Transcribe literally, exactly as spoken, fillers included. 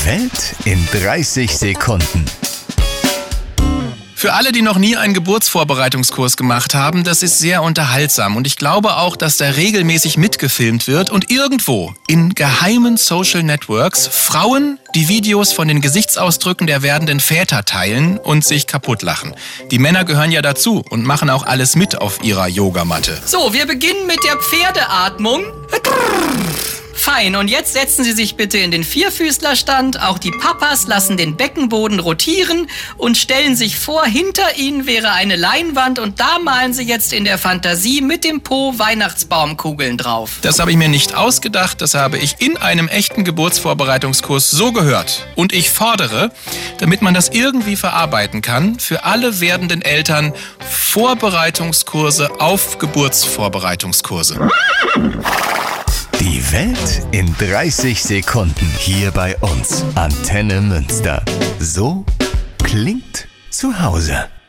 Die Welt in dreißig Sekunden. Für alle, die noch nie einen Geburtsvorbereitungskurs gemacht haben, das ist sehr unterhaltsam. Und ich glaube auch, dass da regelmäßig mitgefilmt wird und irgendwo in geheimen Social Networks Frauen die Videos von den Gesichtsausdrücken der werdenden Väter teilen und sich kaputtlachen. Die Männer gehören ja dazu und machen auch alles mit auf ihrer Yogamatte. So, wir beginnen mit der Pferdeatmung. Fein, und jetzt setzen Sie sich bitte in den Vierfüßlerstand. Auch die Papas lassen den Beckenboden rotieren und stellen sich vor, hinter Ihnen wäre eine Leinwand und da malen Sie jetzt in der Fantasie mit dem Po Weihnachtsbaumkugeln drauf. Das habe ich mir nicht ausgedacht, das habe ich in einem echten Geburtsvorbereitungskurs so gehört. Und ich fordere, damit man das irgendwie verarbeiten kann, für alle werdenden Eltern Vorbereitungskurse auf Geburtsvorbereitungskurse. Die Welt in dreißig Sekunden hier bei uns. Antenne Münster. So klingt zu Hause.